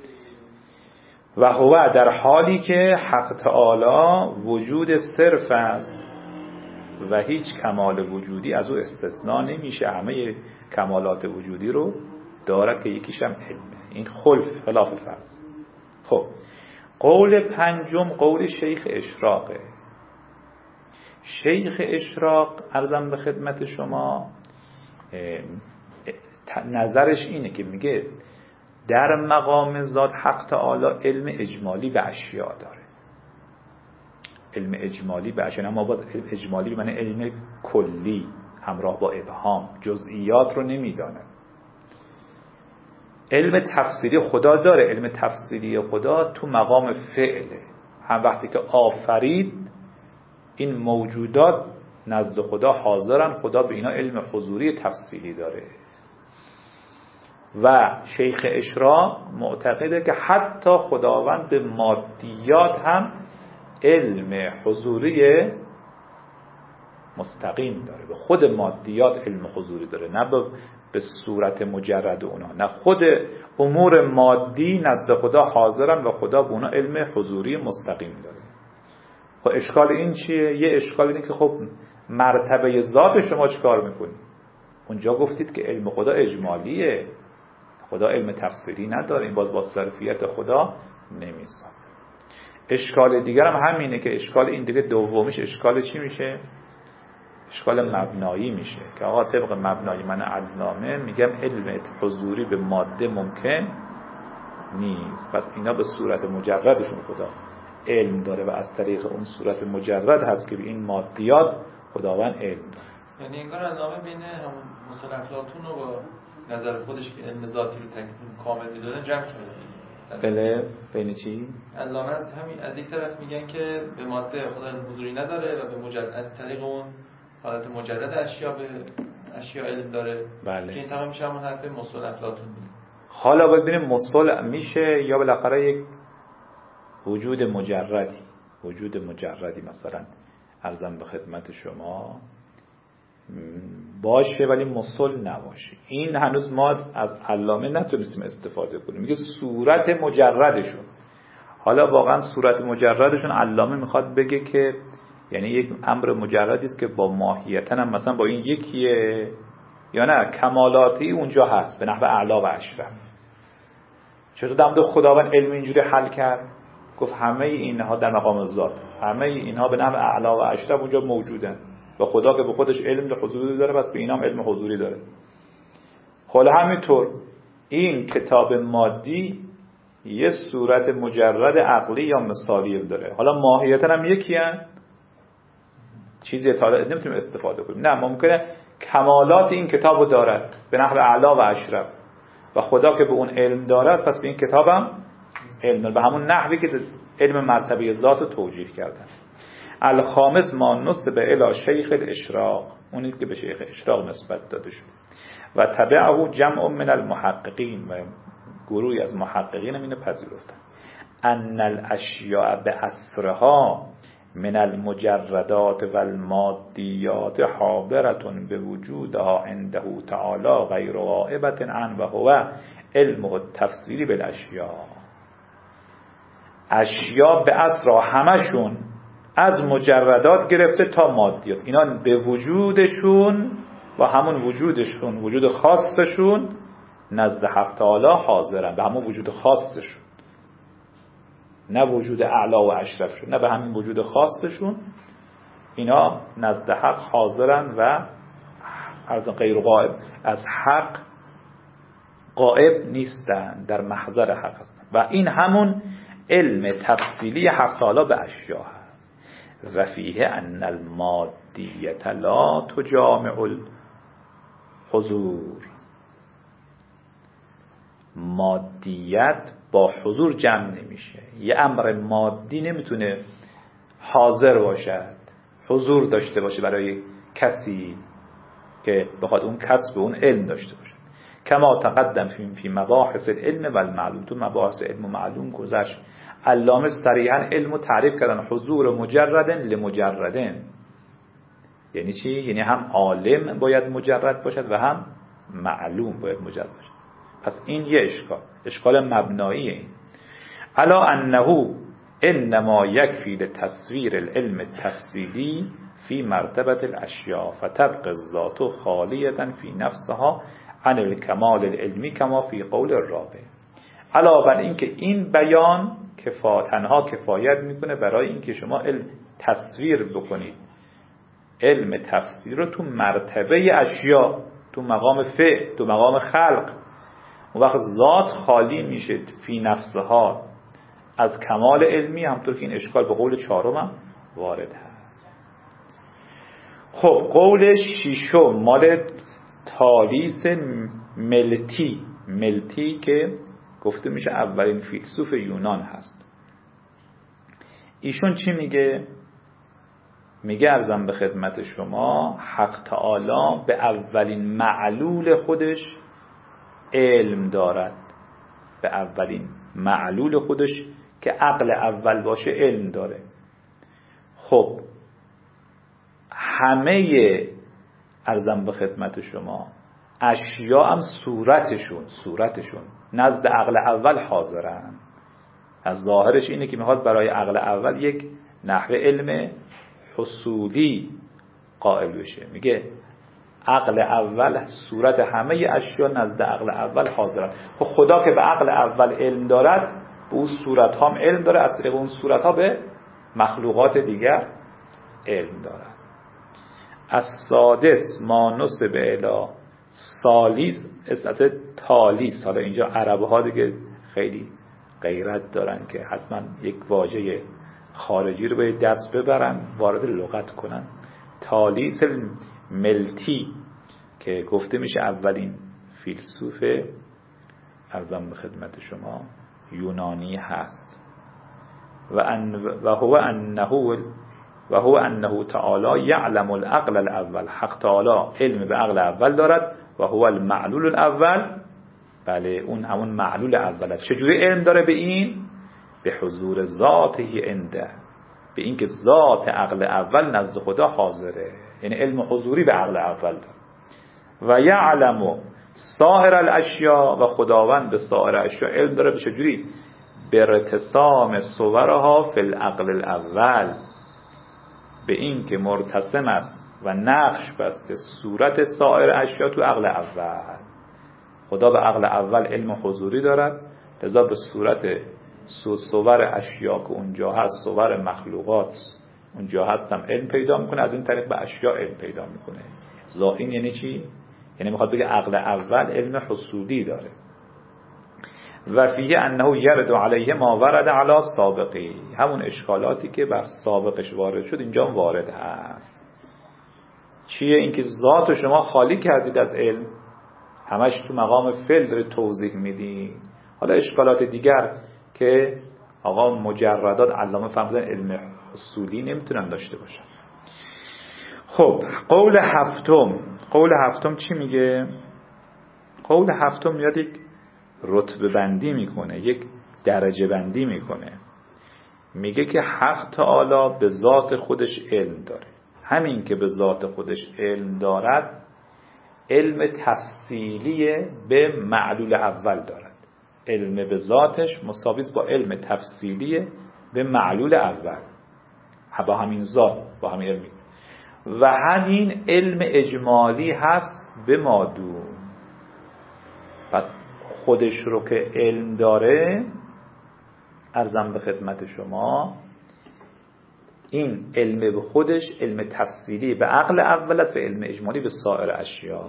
و هو در حالی که حق تعالی وجود صرف است و هیچ کمال وجودی از او استثناء نمیشه، همه کمالات وجودی رو داره که یکیش هم علمه. این خلاف فرض. خب قول پنجم قول شیخ اشراقه. شیخ اشراق عرضم به خدمت شما نظرش اینه که میگه در مقام ذات حق تعالی علم اجمالی به اشیاء داره. علم اجمالی به اشیاء، اما باز علم اجمالی به معنی علم کلی همراه با ابهام، جزئیات رو نمیدانه. علم تفسیری خدا داره. علم تفسیری خدا تو مقام فعله. هم وقتی که آفرید این موجودات نزد خدا حاضرن، خدا به اینا علم حضوری تفسیری داره. و شیخ اشراق معتقده که حتی خداوند به مادیات هم علم حضوری مستقیم داره. به خود مادیات علم حضوری داره، نه به صورت مجرد اونا. نه خود امور مادی نزد خدا حاضرن و خدا به اونا علم حضوری مستقیم داره. خب اشکال این چیه؟ یه اشکال اینه که خب مرتبه ذات شما چیکار میکنی؟ اونجا گفتید که علم خدا اجمالیه، خدا علم تفسیری نداره، این باز با صرفیت خدا نمیسازه. اشکال دیگر هم همینه که اشکال این دیگه دومیش اشکال چی میشه؟ اشکال مبنایی میشه که آقا طبق مبنای من علامه میگم علم حضوری به ماده ممکن نیست، پس اینا به صورت مجردشون خدا علم داره و از طریق اون صورت مجرد هست که به این مادیات خداوند علم داره. یعنی انگار علامه بین همون مثال افلاطون و با نظر خودش که علم ذاتی رو تکمیل کامل میدونه جمع کرده. بله بین چی؟ علامه همین از یک طرف میگن که به ماده خدا علم حضوری نداره و به مجرد از طریق اون حالت مجرد اشیا علم داره. بله. که این تمام میشه همون حرف مثال افلاطون میده. حالا باید ببینیم مثال میشه یا بالاخره یک وجود مجردی مثلا عرضم به خدمت شما باشه ولی مصل نباشه. این هنوز ما از علامه نتونستیم استفاده کنیم. میگه صورت مجردشون. حالا واقعا صورت مجردشون علامه میخواد بگه که یعنی یک امر مجردی است که با ماهیتن هم مثلا با این یکیه یا نه کمالاتی اونجا هست به نحو اعلی و اشرف. چطور در مورد خداوند علم اینجوری حل کرد؟ گفت همه اینها در مقام ذات، همه اینها به نحو اعلی و اشرف اونجا موجودن و خدا که به خودش علم حضوری داره پس به اینا هم علم حضوری داره. حالا همینطور این کتاب مادی یه صورت مجرد عقلی یا مثالی داره. حالا ماهیتاً هم یکی هست، چیزی تا نمیتونیم استفاده کنیم. نه ممکنه کمالات این کتابو دارد به نحو اعلی و اشرف و خدا که به اون علم دارد پس به این کتاب هم علم داره، به همون نحوی که علم مرتبه ذات رو توجیه کردن. الخامس ما نسب الی شیخ الاشراق، اون نیست که به شیخ اشراق نسبت داده شد و تبعه جمع من المحققین و گروهی از محققین اینو پذیرفتن ان الاشیاء بأسرها من المجردات و المادیات حاضرة بوجودها عنده تعالی غیر غائبة عنه و هو علم التفسیر بالاشیاء. اشیاء بأسرها همشون از مجردات گرفته تا مادیات، اینا به وجودشون و همون وجودشون وجود خاصشون نزد حق تعالی حاضرن، به همون وجود خاصشون، نه وجود اعلا و اشرفشون، نه به همین وجود خاصشون اینا نزد حق حاضرن و از غیر غائب، از حق غائب نیستن، در محضر حق هستن و این همون علم تفصیلی حق تعالی به اشیاء هست. و فیه ان المادیت لا تجامع الحضور، مادیت با حضور جمع نمیشه. یه امر مادی نمیتونه حاضر باشد، حضور داشته باشه برای کسی که بخواد اون کسب اون علم داشته باشه. کما تقدم فی مباحث العلم و المعلوم، تو مباحث علم و معلوم گذشت. علامه صریحا علم رو تعریف کردن حضور مجردن لمجردن. یعنی چی؟ یعنی هم عالم باید مجرد باشد و هم معلوم باید مجرد باشد. پس این یه اشکال مبناییه. این الا انه انما یکفی لتصویر العلم التفصیلی فی مرتبه الاشیاء فتبقى الذات خالیه فی نفسها عن الکمال العلمی کما فی قول الرابع. علاوه بر این که این بیان تنها کفایت میکنه برای اینکه شما تصویر بکنید علم تفسیر رو تو مرتبه اشیا، تو مقام فعل، تو مقام خلق. اون وقت ذات خالی میشه فی نفسها از کمال علمی، همطور که این اشکال به قول چهارم هم وارد هست. خب قول ششم مال تالیس ملتی که گفته میشه اولین فیلسوف یونان هست. ایشون چی میگه؟ میگه ارزم به خدمت شما حق تعالی به اولین معلول خودش علم دارد. به اولین معلول خودش که عقل اول باشه علم داره. خب همه ارزم به خدمت شما اشیا هم صورتشون نزد عقل اول حاضرن. از ظاهرش اینه که میخواد برای عقل اول یک نحوه علم حصولی قائل بشه. میگه عقل اول صورت همه اشیا نزد عقل اول حاضرن. خب خدا که به عقل اول علم دارد، به اون صورت هم علم داره، از طریق اون صورت ها به مخلوقات دیگر علم دارد. از سادس ما نسب الی سالیس اسات تالیس. حالا اینجا عربه ها دیگه خیلی غیرت دارن که حتما یک واژه خارجی رو به دست ببرن وارد لغت کنن. تالیس ملتی که گفته میشه اولین فیلسوف ارزم به خدمت شما یونانی هست. و هو انه تعالی یعلم العقل الاول. حق تعالی علم به عقل اول دارد. و هو المعلول الاول. بله اون همون معلول اول است. چجوری علم داره به این؟ به حضور ذاته عنده، به این که ذات عقل اول نزد خدا حاضره، یعنی علم حضوری به عقل اول داره. و یعلم سائر الاشیاء. و خداوند به سائر اشیاء علم داره. به چجوری؟ به ارتسام صورها فی العقل الاول، به این که مرتسم است و نقش بسته صورت سائر اشیاء تو عقل اول. خدا به عقل اول علم حضوری دارد، لذا به صورت صور اشیاء که اونجا هست، صور مخلوقات اونجا هستم علم پیدا میکنه، از این طریق به اشیاء علم پیدا میکنه. این یعنی چی؟ یعنی میخواد بگه عقل اول علم حصولی داره. و فیه انه یرد علیه ما ورد علی سابقی. همون اشکالاتی که بر سابقش وارد شد اینجا وارد هست. چیه؟ اینکه ذات شما خالی کردید از علم، همش تو مقام فعل داره توضیح میدی. حالا اشکالات دیگر که آقا مجردات علامه فهمیدن علم حصولی نمیتونن داشته باشن. خب قول هفتم چی میگه؟ قول هفتم میاد یک رتبه بندی میکنه، یک درجه بندی میکنه. میگه که حق تعالی به ذات خودش علم داره. همین که به ذات خودش علم دارد، علم تفصیلی به معلول اول دارد. علم به ذاتش مساویس با علم تفصیلی به معلول اول، با همین ذات، با همین علمی. و همین علم اجمالی هست به مادون. پس خودش رو که علم داره، عرضم به خدمت شما، این علم به خودش علم تفصیلی به عقل اول است و علم اجمالی به سایر اشیاء.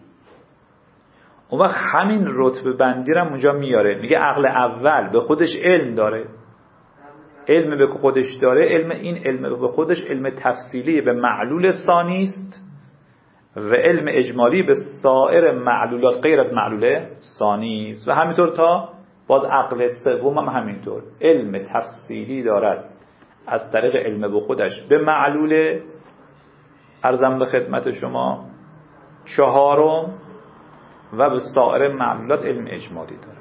اون وقت همین رتبه بندی رو اونجا میاره، میگه عقل اول به خودش علم داره، علم به خودش داره، این علم به خودش علم تفصیلی به معلول ثانی است و علم اجمالی به سایر معلولات غیر از معلول ثانی است. و همینطور تا باز عقل سوم هم همینطور علم تفصیلی دارد از طریق علم به خودش به معلول، عرضم به خدمت شما، چهارم، و به سایر معلولات علم اجمالی داره.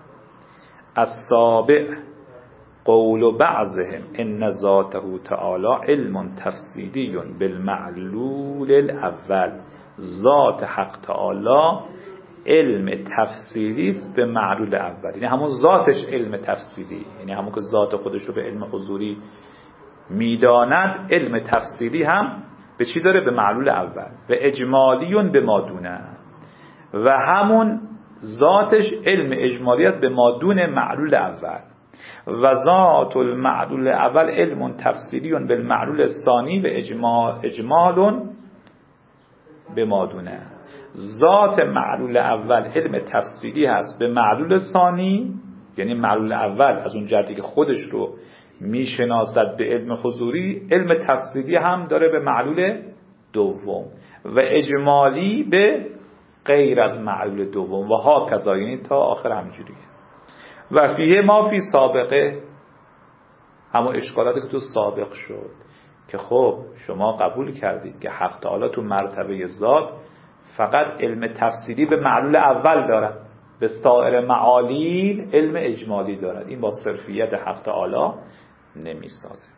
السابع قول بعضهم ان ذاته تعالی علم تفصیلی بالمعلول الاول. ذات حق تعالی علم تفصیلی است به معلول اول، یعنی همون ذاتش علم تفصیلی، یعنی همون که ذات خودش رو به علم حضوری میداند، علم تفصیلی هم به چی داره؟ به معلول اول. و اجمالیون به مادونه، و همون ذاتش علم اجمالی است به مادون معلول اول. و ذات المعلول اول علم تفصیلی بالمعلول ثانی و اجمال بما دونه. ذات معلول اول علم تفصیلی هست به معلول ثانی، یعنی معلول اول از اون جهتی که خودش رو میشناسد به علم حضوری، علم تفصیلی هم داره به معلول دوم و اجمالی به غیر از معلول دوم و ها کذا، یعنی تا آخر همجوریه. و فیه ما فی سابقه، همون اشکالاتی که تو سابق شد که خب شما قبول کردید که حق تعالی تو مرتبه ذات فقط علم تفصیلی به معلول اول دارد، به سایر معالیل علم اجمالی دارد. این با صرفیت حق تعالی نمی سازه.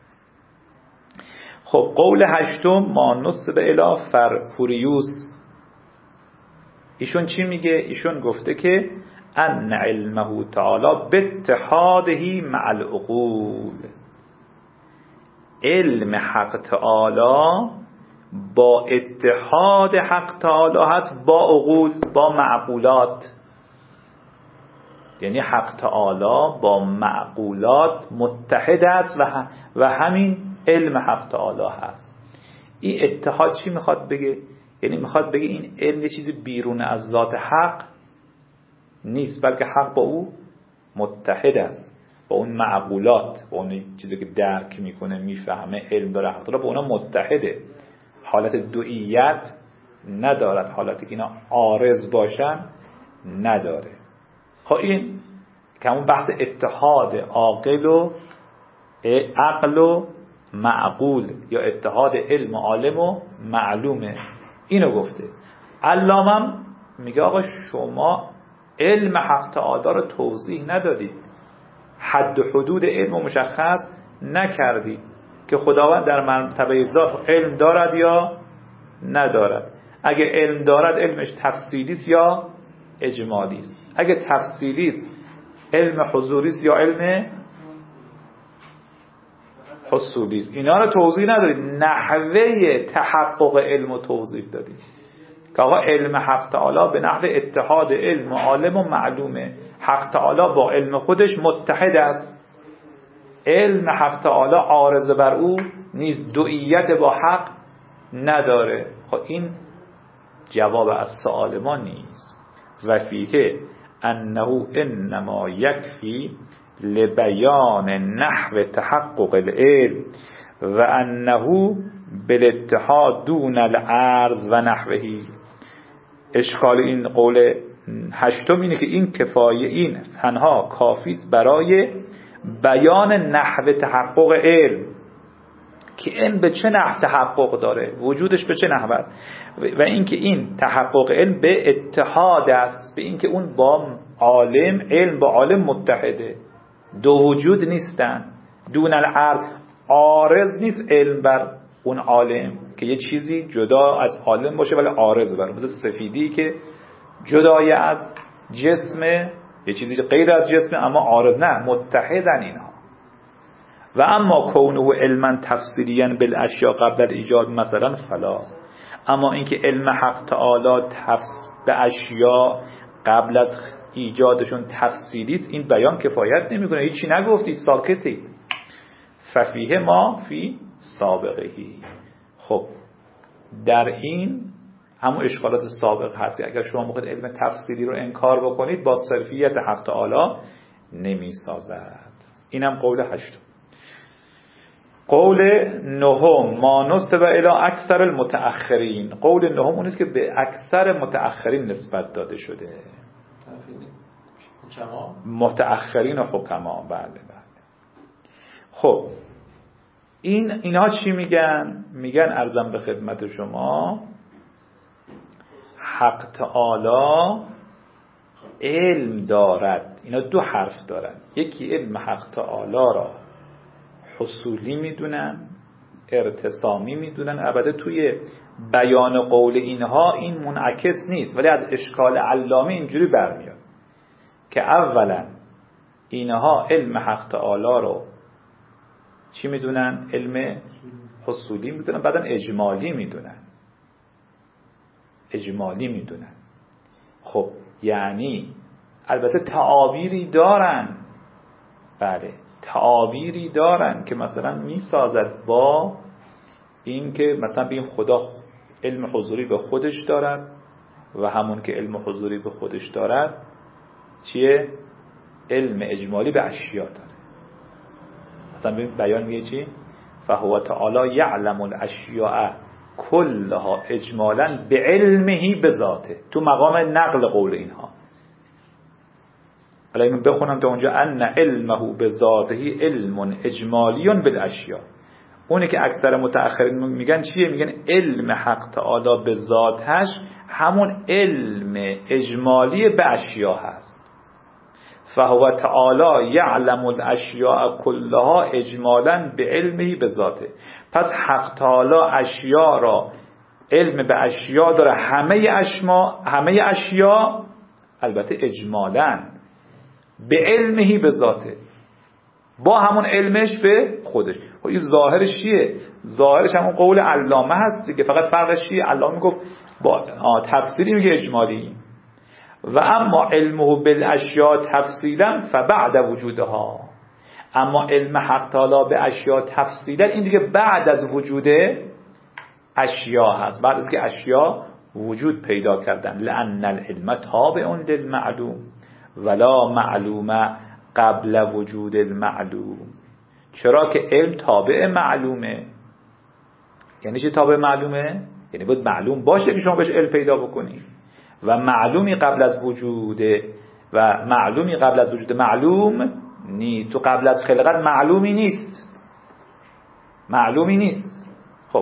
خب قول هشتم ما نصب الی فوریوس، ایشون چی میگه؟ ایشون گفته که ان علمه تعالی باتحاده مع العقول، علم حق تعالی با اتحاد حق تعالی هست با عقول، با معقولات. یعنی حق تعالی با معقولات متحد است و همین علم حق تعالی هست. این اتحاد چی میخواد بگه؟ یعنی میخواد بگه این علم یه چیزی بیرون از ذات حق نیست، بلکه حق با او متحد است، با اون معقولات، با اون چیزی که درک میکنه میفهمه علم داره حق تعالی با اونا متحده. حالت دوئیت ندارد، حالتی که اینا عارض باشن نداره. خب این که همون بحث اتحاد عاقل و عقل و معقول یا اتحاد علم و عالم و معلومه، اینو گفته. علامم میگه آقا شما علم حق تعالی رو توضیح ندادید، حد و حدود علم رو مشخص نکردید که خداوند در مرتبه ذات علم دارد یا ندارد. اگه علم دارد علمش تفصیلی است یا اجمالی است. اگه تفصیلی است علم حضوری است یا علم حصولی است. اینا رو توضیح ندادید، نحوه تحقق علم رو توضیح دادید که آقا علم حق تعالی به نحو اتحاد علم و عالم و معلومه. حق تعالی با علم خودش متحد است، علم حق تعالی عارض بر او نیست، دوئیت با حق نداره. خب این جواب از سؤال ما نیست. و فیه انه انما یکفی لبیان نحو تحقق العلم و انه بالاتحاد دون العرض و نحوهی. اشکال این قول هشتم اینه که این کفایه، این تنها کافی است برای بیان نحو تحقق علم، که علم به چه نحو تحقق داره، وجودش به چه نحو است، و اینکه این تحقق علم به اتحاد است، به اینکه اون با عالم، علم با عالم متحده، دو وجود نیستن. دون العرض، عارض نیست علم بر اون عالم که یه چیزی جدا از عالم باشه ولی عارض بر، مثل سفیدی که جدای از جسم، یه چیزی غیر از جسم اما عارض، نه، متحدن اینها. و اما کونه علما تفصیلیا بالاشیاء قبل الایجاد مثلا فلا، اما اینکه علم حق تعالی به اشیاء قبل از ایجادشون تفصیلی است، این بیان کفایت نمیکنه. هیچی نگفتید، ساکتید. ففیه ما فی سابقهی. خب در این همون اشکالات سابق هست که اگر شما بخواید علم تفصیلی رو انکار بکنید با صرفیت حق تعالی نمیسازد. اینم قول هشتم. قول نهم ما نصب الی اکثر المتأخرین. قول نهم اون است که به اکثر متأخرین نسبت داده شده. متأخرین و حکما. بله بله. خب اینها چی میگن؟ میگن عرضم به خدمت شما حق تعالی علم دارد. اینا دو حرف دارن، یکی علم حق تعالی را حصولی میدونن، ارتسامی میدونن. البته توی بیان قول اینها این منعکس نیست، ولی از اشکال علامه اینجوری برمیاد که اولا اینها علم حق تعالی رو چی میدونن؟ علم حصولی میدونن، بعدن اجمالی میدونن. اجمالی میدونن. خب یعنی البته تعابیری دارن بله تعابیری دارن که مثلا میسازد با این که مثلا بگیم خدا علم حضوری به خودش دارد و همون که علم حضوری به خودش دارد چیه؟ علم اجمالی به اشیا داره. مثلا ببین بیان میگه چی؟ فهو تعالی یعلم الاشیاء کلها اجمالا به علمه به ذاته، تو مقام نقل قول اینها. حالا من بخونم تا اونجا ان علمه به ذاته علم اجمالی بالاشیاء. اونی که اکثر متأخرین میگن چیه؟ میگن علم حق تعالی به ذاتش همون علم اجمالی به اشیا هست. فهو تعالی یعلم الاشیاء کلها اجمالا به علمه به ذاته. پس حق تعالی اشیا را علم به اشیا داره، همه اشیا البته اجمالا به علمه به ذاته، با همون علمش به خودش. این ظاهرش چیه؟ ظاهرش همون قول علامه هست دیگه، فقط فرقش چیه؟ علامه میگفت با تفسیری میگه اجمالی، و اما علمه بالاشیاء تفصیلا فبعد وجودها. اما علم حق تعالی به اشیا تفصیلا این دیگه بعد از وجود اشیا هست، بعد از که اشیا وجود پیدا کردن. لأن العلم تابع للمعلوم ولا معلوم قبل وجود المعلوم. چرا که علم تابع معلومه. یعنی چه تابع معلومه؟ یعنی باید معلوم باشه که شما بهش علم پیدا بکنی، و معلومی قبل از وجود معلوم نیست. تو قبل از خلقت معلومی نیست. خب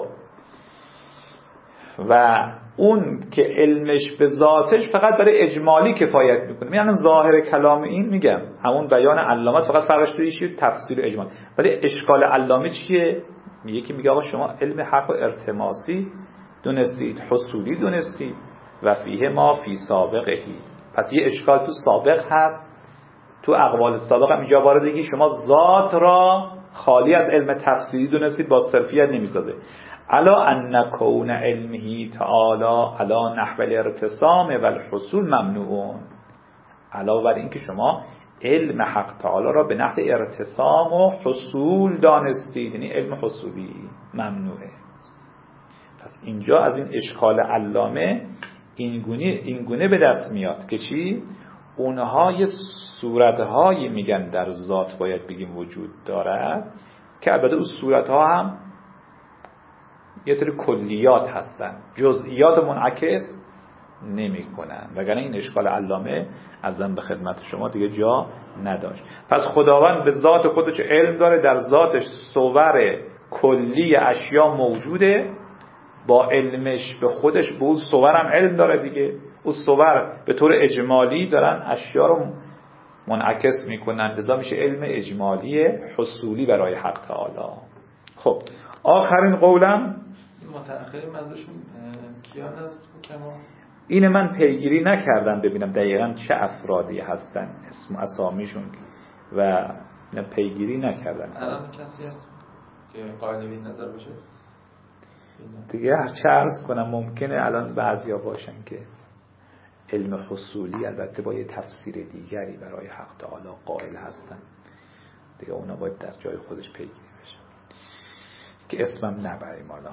و اون که علمش به ذاتش فقط برای اجمالی کفایت میکنه. یعنی ظاهر کلام این میگم همون بیان علامه، فقط فرقش توی چیه؟ تفسیر و اجمال. ولی اشکال علامه چیه؟ یکی میگه آقا شما علم حق و ارتماسی دونستید، حصولی دونستید، و فیه ما فی سابقهی. پس یه اشکال تو سابق هست، تو اقوال سابق هم اینجا وارده که شما ذات را خالی از علم تفسیری دونستید، با صرفیت نمیزاده. الا ان کون علمه تعالی علی نحو الارتسام و الحصول ممنوعون. علاوه بر این که شما علم حق تعالی را به نحو ارتسام و حصول دانستید، یعنی علم حصولی ممنوعه. پس اینجا از این اشکال علامه این گونه به دست میاد که چی؟ اونها یه صورتهایی میگن در ذات باید بگیم وجود دارد، که البته اون صورتها هم یه سری کلیات هستن، جزئیات منعکس نمی کنن، وگرنه این اشکال علامه ازم به خدمت شما دیگه جا نداشت. پس خداوند به ذات خودش علم داره، در ذاتش صور کلی اشیا موجوده، با علمش به خودش به اون صور هم علم داره دیگه. اون صور به طور اجمالی دارن اشیا رو منعکس میکنن، لذا میشه علم اجمالی حصولی برای حق تعالی. خب آخرین قولم متأخرین منظورشون کیان از حکما؟ اینه من پیگیری نکردم ببینم دقیقاً چه افرادی هستن، اسم و اسامیشون، و پیگیری نکردم. الان کسی هست که قائل به این نظر باشه؟ دیگه هرچه عرض کنم ممکنه الان بعضیا باشن که علم حصولی البته با یه تفسیر دیگری برای حق تعالی قائل هستن، دیگه اونا باید در جای خودش پیگیری بشن که اسمم نبریم. حالا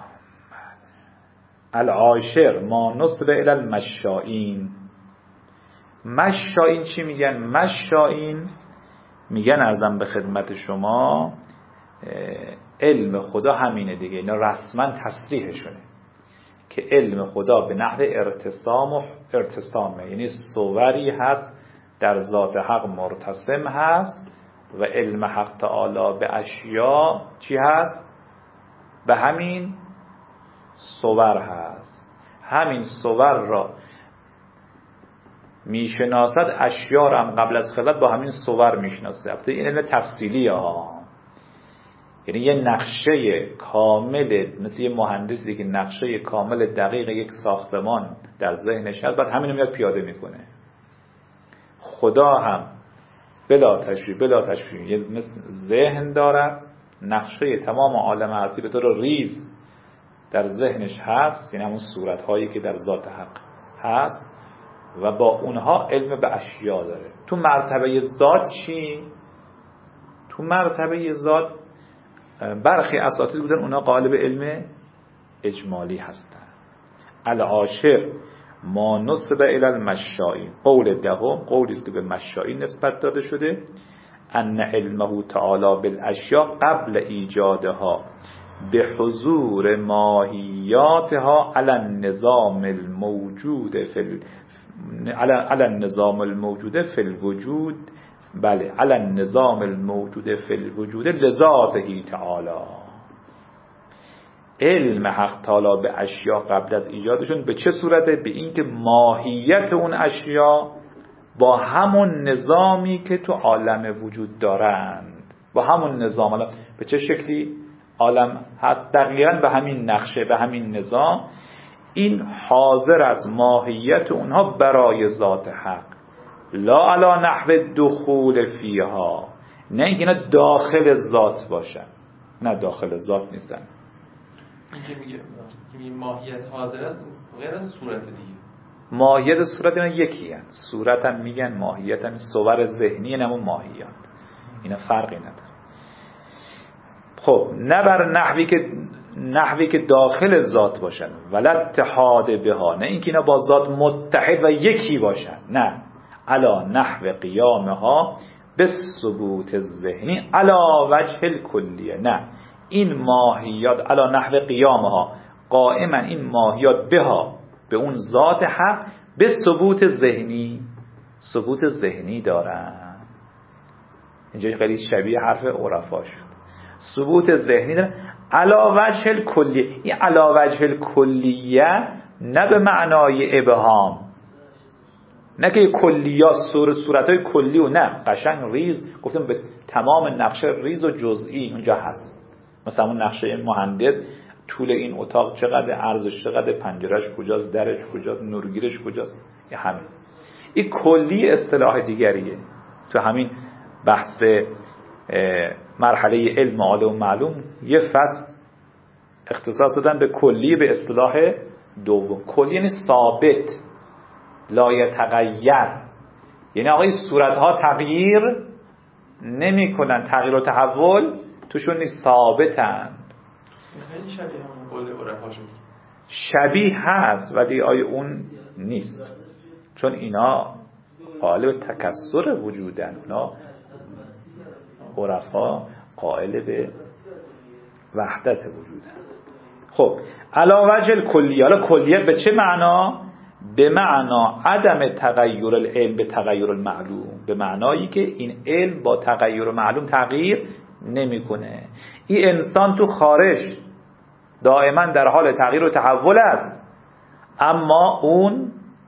العاشر ما نسب الی المشائین. مشائین چی میگن؟ مشائین میگن ارزم به خدمت شما علم خدا همینه دیگه، اینا رسما تصریحشونه که علم خدا به نحو ارتسامه، یعنی صوری هست در ذات حق مرتسم هست، و علم حق تعالی به اشیا چی هست؟ به همین صور هست. همین صور را میشناسد، اشیا را هم قبل از خلقت با همین صور میشناسه. البته این علم تفصیلی ها، یعنی یه نقشه کامل، مثل یه مهندسی که نقشه کامل دقیق یک ساختمان در ذهنش هست، بعد همین رو میاد پیاده میکنه. خدا هم بلا تشبیه مثل ذهن داره، نقشه تمام عالم ارضی به طور ریز در ذهنش هست، یعنی همون صورتهایی که در ذات حق هست، و با اونها علم به اشیا داره. تو مرتبه ذات چی؟ تو مرتبه ذات برخی اساتید بودن اونا قالب علم اجمالی هستن. العاشر ما نسب الی المشائی، قول دهم قولی است که به مشائی نسبت داده شده، ان علمه تعالی بالاشیاء قبل ایجادها به حضور ماهیاتها علی النظام الموجود علی النظام الموجود فی الوجود، بله علی النظام الموجود فی الوجود لذاته تعالی. علم حق تعالی به اشیاء قبل از ایجادشون به چه صورته؟ به این که ماهیت اون اشیاء با همون نظامی که تو عالم وجود دارند، با همون نظام. به چه شکلی عالم هست؟ دقیقاً به همین نقشه، به همین نظام. این حاضر از ماهیت اونها برای ذات حق، لا علی نحو دخول فیها، نه اینکه اینا داخل ذات باشن، نه داخل ذات نیستن. این که میگه ماهیت حاضر است غیر از صورت دیگه. ماهیت صورت اینا یکی هست. صورت هم میگن، ماهیت هم صور ذهنی، نمون ماهیت، اینا فرقی نداره. خب نه بر نحوی که داخل ذات باشن، ولا اتحاد بها، نه اینکه اینا با ذات متحد و یکی باشن، نه، علا نحو قیامها به ثبوت ذهنی علا وجه الکلیه، نه این ماهیات علا نحو قیامها قائما، این ماهیات بها به اون ذات حق به ثبوت ذهنی، ثبوت ذهنی دارن. اینجا خیلی شبیه حرف عرفا شد. ثبوت ذهنی دارن علا وجه الکلیه. این علا وجه الکلیه نه به معنای ابهام، نه که کلیات صورتهای کلی و نه، قشنگ ریز گفتم به تمام نقشه ریز و جزئی اونجا هست. مثلا اون نقشه مهندس طول این اتاق چقدر، عرضش چقدر، پنجرهش کجاست، درش کجاست، نورگیرش کجاست، این همین. این کلی اصطلاح دیگریه. تو همین بحث مرحله علم عالی و معلوم یه فصل اختصاص دادن به کلی به اصطلاح دوم. کلی یعنی ثابت، لا یتغیر، یعنی آقای صورتها تغییر نمی کنن، تغییر و تحول توشون نیست، ثابتن. خیلی شبیه همون قول عرفا شد. شبیه هست ولی اون نیست، چون اینا قائل تکثر وجودن. اونا عرفا قائل به وحدت وجودن. خب علا وجه الکلیه، حالا کلیت به چه معنا؟ به معنا عدم تغییر العلم به تغییر المعلوم، به معنایی که این علم با تغییر معلوم تغییر نمیکنه. این انسان تو خارج دائما در حال تغییر و تحول است، اما اون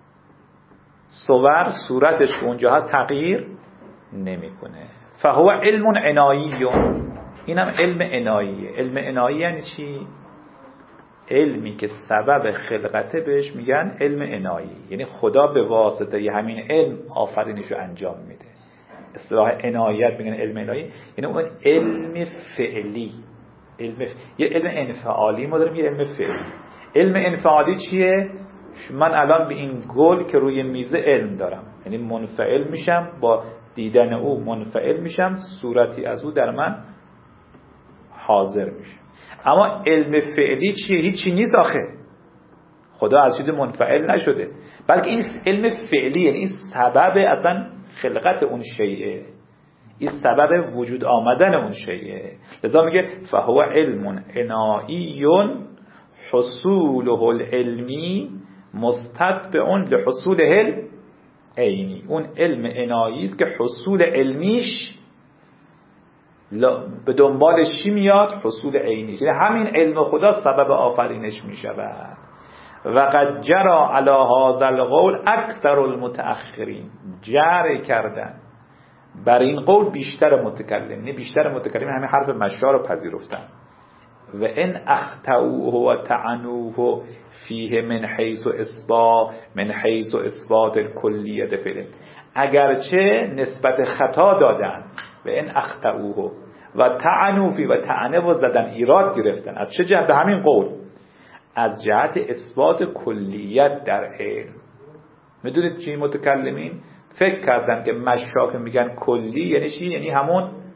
صورتش که اونجا هست تغییر نمیکنه. فهو علم عنایی، اینم علم عناییه. علم عنایی یعنی چی؟ علمی که سبب خلقته بهش میگن علم عنایی، یعنی خدا به واسطه همین علم آفرینش رو انجام میده. اصطلاح عنایت میگن علم عنایی، یعنی اون علم فعلی. یه علم انفعالی ما داریم، یه علم فعلی. علم انفعالی چیه؟ من الان به این گل که روی میزه علم دارم، یعنی منفعل میشم، با دیدن او منفعل میشم، صورتی از او در من حاضر میشه. اما علم فعلی چیه؟ هیچی نیست آخه. خدا از چیز منفعل نشده، بلکه این علم فعلی یعنی این سبب اصلا خلقت اون شیء، این سبب وجود آمدن اون شیء. لذا میگه فهو علم عنایی حصوله العلمی مستتبع لحصوله العینی. اون علم عنایی است که حصول علمیش به دنبالش چی میاد؟ حصول عینی. یعنی همین علم خدا سبب آفرینش میشود. و قد جرى علی هذا القول اکثر المتأخرین، جرع کردن بر این قول بیشتر متکلمین. بیشتر متکلمین همین حرف مشا رو پذیرفتن. و ان اخطئوه و طعنوه فیه من حیث اثبات الکلیت فعل، اگرچه نسبت خطا دادن، و ان اخطئوه و طعنوا فی، و طعنه و زدن، ایراد گرفتن. از چه جهت؟ به همین قول، از جهت اثبات کلیت در علم. میدونید چی متکلمین فکر کردن که مشا که میگن کلی یعنی چی؟ یعنی همون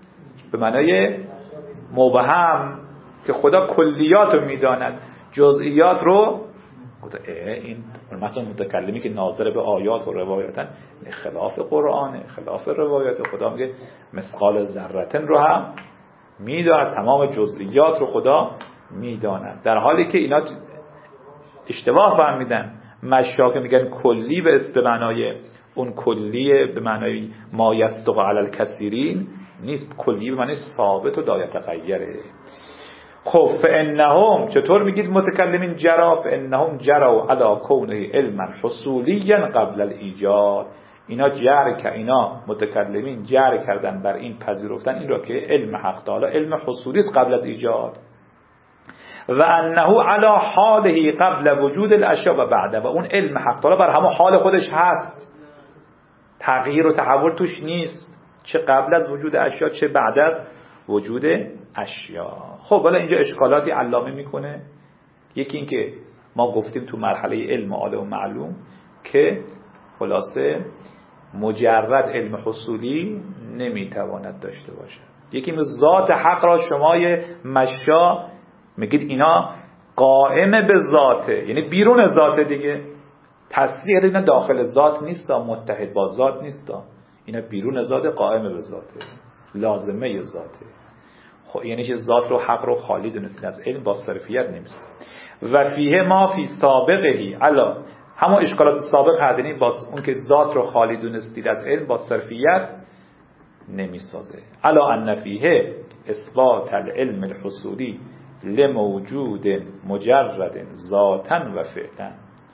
به معنای مبهم که خدا کلیات رو میداند، جزئیات رو این مثلا متکلمی که ناظر به آیات و روایاتن خلاف قرآنه، خلاف روایات. خدا میگه مثقال ذره‌تن رو هم میداند، تمام جزئیات رو خدا میداند، در حالی که اینا اشتباه فهمیدن. مشاک میگن کلی به معنای اون کلی به معنای ما یصدق علی الکثیرین نیست، کلی به معنای ثابت و لا یتغیره. خب فانهم، چطور میگید متکلمین جرا؟ فانهم جروا علی کونه علما حصولیا قبل الایجاد. اینا متکلمین جر کردن بر این، پذیرفتن این را که علم حق تعالی علم حصولی است قبل از ایجاد، و انه علی حاله قبل وجود الاشیاء و بعد، و اون علم حق تعالی بر همون حال خودش هست، تغییر و تحول توش نیست، چه قبل از وجود اشیاء چه بعد از وجود اشیاء. خب حالا اینجا اشکالاتی علامه میکنه. یکی این که ما گفتیم تو مرحله علم عالم و معلوم که خلاصه مجرد علم حصولی نمیتواند داشته باشه. یکی میگه ذات حق را شمای مشا میگید اینا قائم به ذاته، یعنی بیرون ذاته دیگه. تصدیق اینا داخل ذات نیست، متحد با ذات نیست، اینا بیرون ذات، قائم به ذاته، لازمه ذاته. خب یعنی که ذات رو حق رو خالی دونستید، از علم با صرفیت نمیشه. و فیه ما فی سابقهی علا، همون اشکالات سابق هست، یعنی با اون که ذات رو خالی دونستید از علم با صرفیت نمیسازه. علا ان فیه اثبات العلم الحصولی لموجود مجرد ذاتا و فعلا.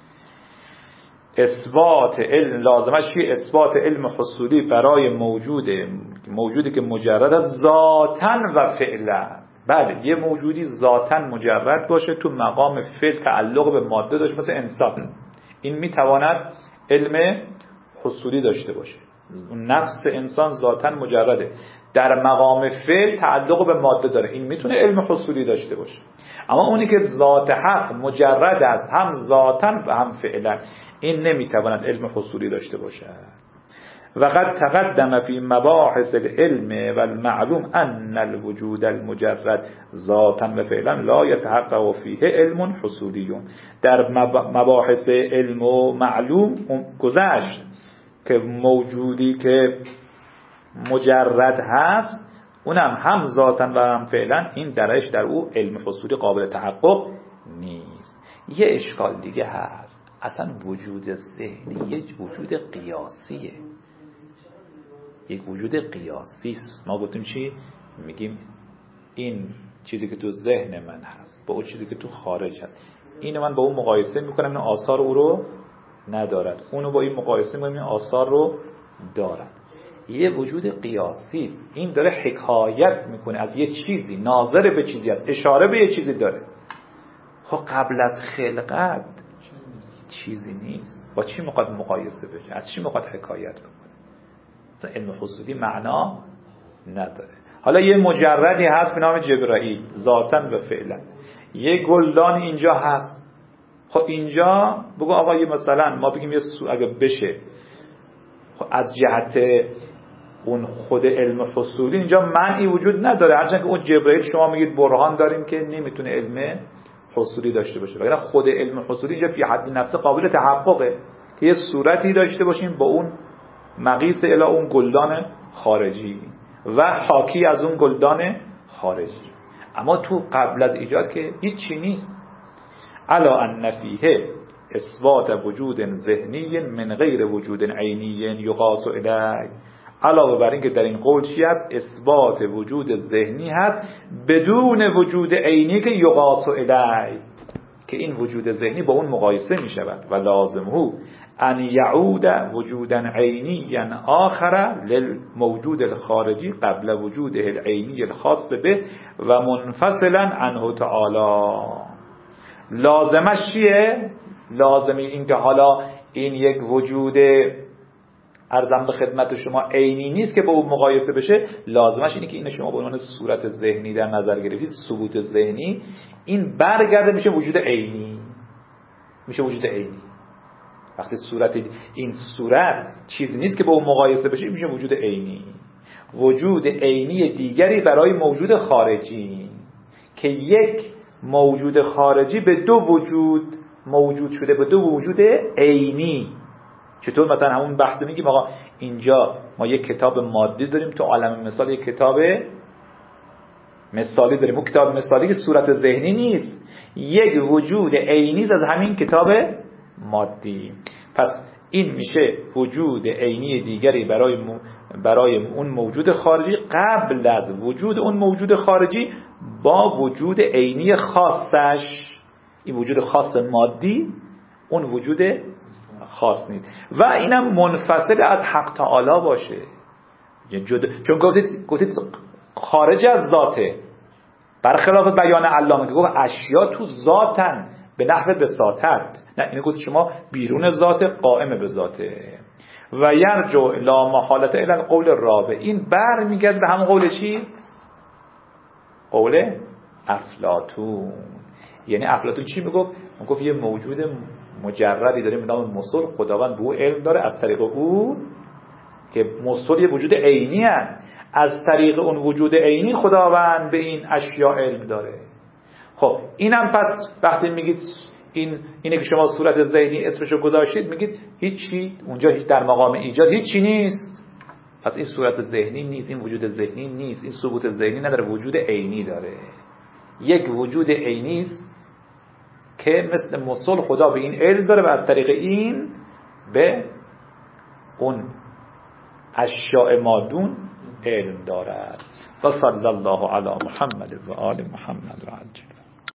اثبات علم لازمش چیه؟ اثبات علم حصولی برای موجودی که مجرد از ذاتا و فعلا. بله، یه موجودی ذاتا مجرد باشه، تو مقام فعل تعلق به ماده داشته، مثل انسان، این میتواند علم حصولی داشته باشه. نفس انسان ذاتا مجرده، در مقام فعل تعلق به ماده داره، این میتونه علم حصولی داشته باشه. اما اونی که ذات حق مجرد از هم ذاتا و هم فعلا، این نمیتواند علم حصولی داشته باشه. وقد تقدم فی مباحث العلم و المعلوم ان الوجود المجرد ذاتا و فعلا لا يتحقق فیه علم حصولی. در مباحث علم و معلوم گذشت که موجودی که مجرد هست، اونم هم ذاتا و هم فعلا، این درش در او علم حصولی قابل تحقق نیست. یه اشکال دیگه هست، اصلا وجود ذهنی یک وجود قیاسیه، یک وجود قیاسی است. ما گفتیم چی؟ میگیم این چیزی که تو ذهن من هست با اون چیزی که تو خارج هست، اینو من با اون مقایسه میکنم، این آثار او رو ندارد، اونو با این مقایسه میکنم، این آثار رو دارد. یه وجود قیاسی است، این داره حکایت میکنه از یه چیزی، ناظر به چیزی است، اشاره به یه چیزی داره. خب قبل از خلقت چیزی نیست، با چی میخواد مقایسه بشه؟ از چی میخواد حکایت بکنه؟ مثلا علم حصولی معنا نداره. حالا یه مجردی هست به نام جبرائیل، ذاتاً و فعلا. یه گلدان اینجا هست. خب اینجا بگو آقا یه مثلا ما بگیم یه اگه بشه، خب از جهت اون خود علم حصولی اینجا معنی وجود نداره، هرچند که اون جبرائیل شما میگید برهان داریم که نمیتونه علم حصولی داشته باشه، ولی خود علم حصولی اینجا فی حد نفسه قابل تحققه که یه صورتی داشته باشیم با اون مقیس الی اون گلدان خارجی و حاکی از اون گلدان خارجی. اما تو قبل از ایجاد که هیچی نیست. الا ان فیه اثبات وجود ذهنی من غیر وجود عینی یقاس الیه. علاوه بر این که در این قول چی هست؟ اثبات وجود ذهنی هست بدون وجود عینی که یقاس الیه، که این وجود ذهنی با اون مقایسه می شود. و لازمه ان یعود وجودا عینیا آخر للموجود الخارجی قبل وجوده العینی الخاص به و منفصلا عنه تعالی. لازمش چیه؟ لازمی این که حالا این یک وجود ارزم به خدمت شما عینی نیست که با اون مقایسه بشه، لازمش اینه که این شما به عنوان صورت ذهنی در نظر گرفتید، ثبوت ذهنی، این برگرده میشه وجود عینی، میشه وجود عینی. وقتی صورت این صورت چیزی نیست که با اون مقایسه بشه، میشه وجود عینی. وجود عینی دیگری برای موجود خارجی، که یک موجود خارجی به دو وجود موجود شده، به دو وجود عینی. چطور؟ مثلا همون بحث میگیم آقا اینجا ما یک کتاب مادی داریم، تو عالم مثال یک کتاب مثالی داریم. اون کتاب مثالی که صورت ذهنی نیست، یک وجود عینی از همین کتاب مادی. پس این میشه وجود عینی دیگری برای اون موجود خارجی قبل از وجود اون موجود خارجی با وجود عینی خاصش. این وجود خاص مادی اون وجود خاص نیست و اینم منفصل از حق تعالی باشه. چون گفتید خارج از ذاته، برخلاف بیان علامه که گفت اشیا تو ذاتن به نحو بساطت. نه، اینو گفت شما بیرون ذات قائم به ذاته. و یرجع لا محالت الی القول الرابع، این برمیگرده به همون قول چی؟ قول افلاطون. یعنی افلاطون چی میگفت؟ میگفت یه موجود مجردی داریم به نام مسل، خداوند به او علم داره، از طریق او که مسل یه وجود عینی هست، از طریق اون وجود عینی خداوند به این اشیاء علم داره. خب اینم پس وقتی میگید اینه که شما صورت ذهنی اسمشو گذاشتید، میگید هیچی اونجا، هیچ در مقام ایجاد هیچی نیست. پس این صورت ذهنی نیست، این وجود ذهنی نیست، این ثبوت ذهنی نداره، وجود عینی داره. یک وجود عینی است که مثل مسل خدا به این علم داره و از طریق این به اون اشیاء مادون علم دارد. و صلی الله علی محمد و آل محمد و عجل.